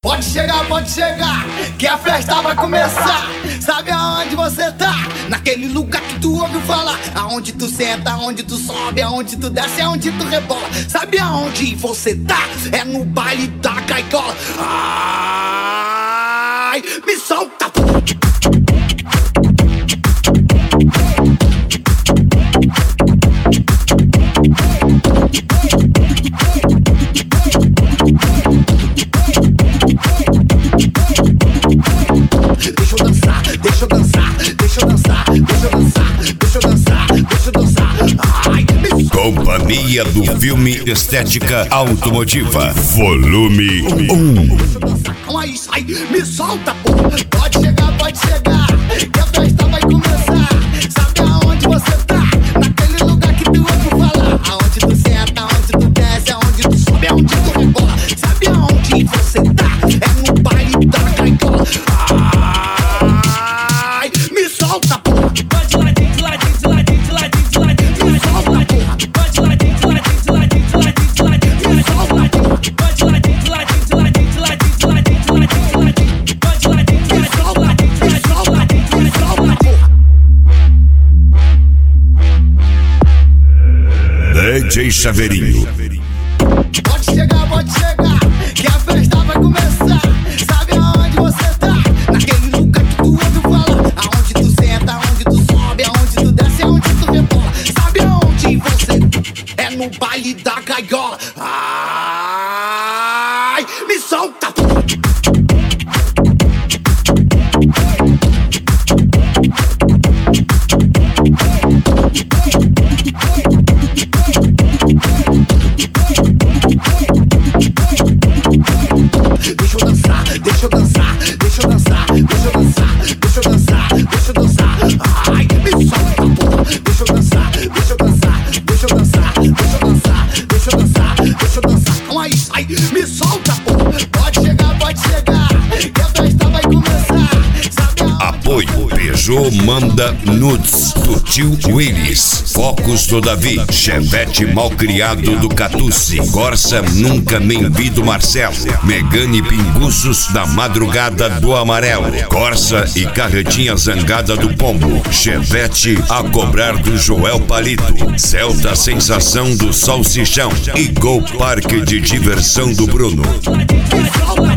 Pode chegar, que a festa vai começar. Sabe aonde você tá? Naquele lugar que tu ouve falar. Aonde tu senta, aonde tu sobe, aonde tu desce, aonde tu rebola. Sabe aonde você tá? É no baile da gaiola. Ai, me solta, pô. Deixa eu dançar, deixa eu dançar, deixa eu dançar, deixa eu dançar, deixa eu dançar, deixa eu dançar. Ai, Companhia do Filme Estética Automotiva, volume 1. Deixa eu dançar com isso, ai, me solta, pô. Pode chegar, que a festa vai começar. Sabe aonde você tá? Naquele lugar que tu ouve falar. Aonde tu senta, aonde tu desce, aonde tu sobe, aonde tu rebola. Sabe aonde você tá? É no baile da gaiola. Ai, me solta, porra. Vai de ladinho, de ladinho, de ladinho, de ladinho, de ladinho. Me solta, porra. Vai de ladinho, de ladinho, de ladinho, de ladinho, de ladinho. Me solta, porra. Vai de ladinho, de ladinho, de ladinho, de ladinho, de ladinho, de ladinho, de ladinho. Vai de ladinho, de ladinho, de ladinho, me solta, me solta, porra. DJ Chaveirinho. Pode chegar, que a festa vai começar. Sabe aonde você tá? Naquele lugar que tu ouve falar. Aonde tu senta, aonde tu sobe, aonde tu desce, aonde tu rebola. Sabe aonde você é no baile da gaiola. Ai, me solta, pô. Deixa eu dançar, deixa eu dançar, deixa eu dançar, deixa eu dançar, deixa eu dançar, deixa eu dançar. Ai, me solta, porra. Deixa eu dançar, deixa eu dançar, deixa eu dançar, deixa eu dançar, deixa eu dançar, deixa eu dançar. Com isso, ai, me solta, porra. Pode chegar, que a festa vai começar. Sabe aonde? Apoio Peugeot Manda Nudes do tio Willis, Focus do Davi, Chevette Malcriado do Catucci, Corsa Nunca Nem Vi do Marcelo, Megane Pinguços da Madrugada do Amarelo, Corsa e Carretinha Zangada do Pombo, Chevette A Cobrar do Joel Palito, Celta Sensação do Salsichão e Gol Parque de Diversão do Bruno. Me solta,